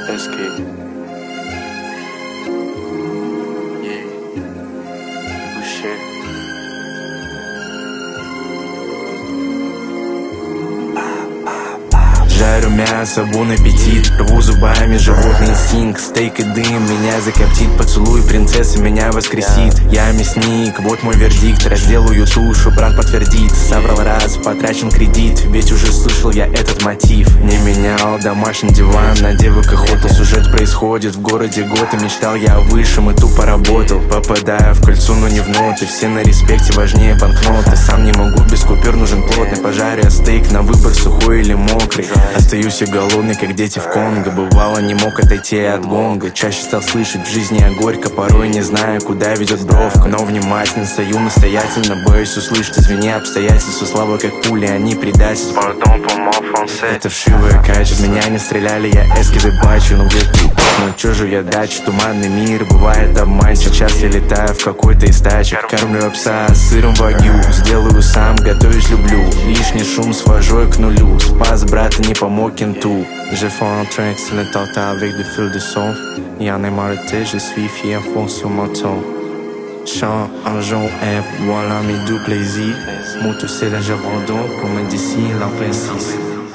SK. Yeah. Boucher. Жарю мясо, бон аппетит. Рву зубами животный инстинкт. Стейк и дым меня закоптит. Поцелуй принцессы меня воскресит. Я мясник, вот мой вердикт. Разделаю тушу, брат подтвердит. Соврал раз, потрачен кредит. Ведь уже слышал я этот мотив. Не менял домашний диван на девок охота. Сюжет происходит в городе год. И мечтал я о высшем и тупо работал. Попадаю в кольцо, но не в ноты. Все на респекте, важнее банкноты. Сам не могу, без купюр нужен плотный. Пожарю стейк на выбор, сухой или мокрый. Остаюсь я голодный, как дети в Конго. Бывало, не мог отойти от гонга. Чаще стал слышать в жизни я горько. Порой не знаю, куда ведет бровка. Но внимательно стою настоятельно. Боюсь услышать, извини, обстоятельства. Слабо как пули, они предательства. Это вшивое качество. Меня не стреляли, я эскизы бачу. Ну где ты? Ну чё же я дачу? Туманный мир, бывает обман. Сейчас я летаю в какой-то из тачек. Кормлю пса сыром вагю. Сделаю сам, готовить люблю. Лишний шум свожу к нулю. Спас брата, не помог кенту. Je fais un train excellent tartare avec des fils de son. Y'en a marre de tête, je suis fier, fond sur mon ton. Chant, argent, air, voilà mes doux plaisirs. Mon tout c'est là j'abandonne, pour me d'ici, lampe insiste.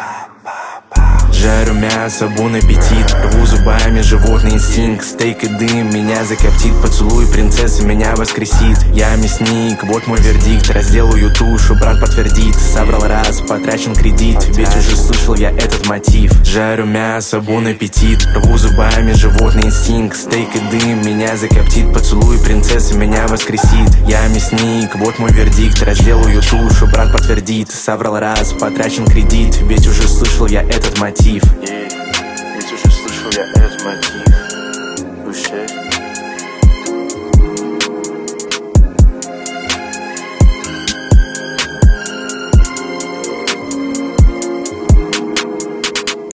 Жарю мясо, бон аппетит. Рву зубами животный инстинкт. Стейк и дым меня закоптит. Поцелуй принцессы меня воскресит. Я мясник, вот мой вердикт. Разделаю тушу, брат подтвердит. Соврал раз, потрачен кредит. Ведь уже слышал я этот мотив. Жарю мясо, бон аппетит. Рву зубами животный инстинкт. Стейк и дым меня закоптит. Поцелуй принцессы меня воскресит. Я мясник, вот мой вердикт. Разделаю тушу, брат подтвердит. Соврал раз, потрачен кредит. Ведь уже слышал я этот мотив. Yeah. Ведь уже слышал я этот мотив. Boucher.